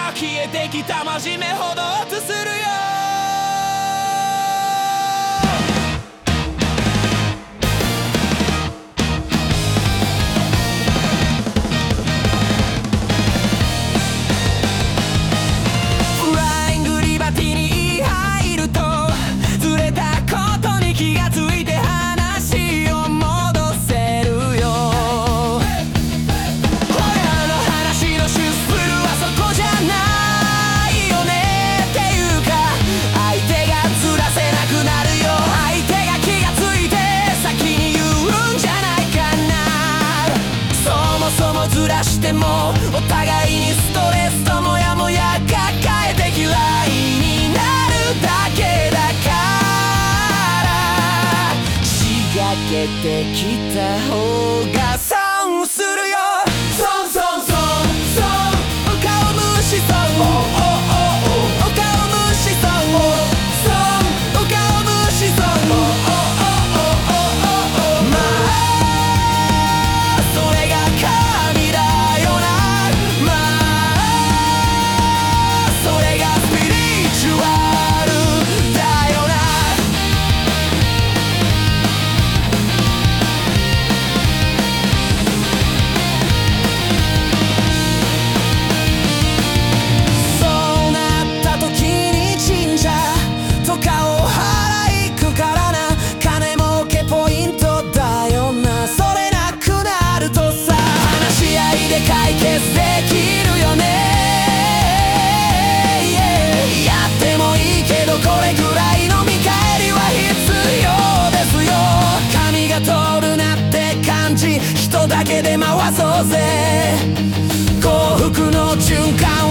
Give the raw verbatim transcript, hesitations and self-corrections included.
から消えてきた真面目ほどとするよ。フライングリバティに入るとずれたことに気がついて話を戻せるよ。俺らの話の主スプルはそこじゃないよねっていうか、相手がずらせなくなるよ。相手が気がついて先に言うんじゃないかな。そもそもずらしてもお互いにストレスとモヤモヤ抱えて嫌いになるだけだから、仕掛けてきた方が損するよ。損損損損、お顔無視損、お顔無視損、お顔無視損、まあそれが神だよな。まあそれがスピリチュアルだよな。そうなった時に神社とかを払い行くからな。金儲けポイントだよな。それなくなるとさ、話し合いで解決できるよね。やってもいいけどこれぐらいの見返りは必要ですよ。髪が通るなって感じ人だけで回そうぜ。幸福の循環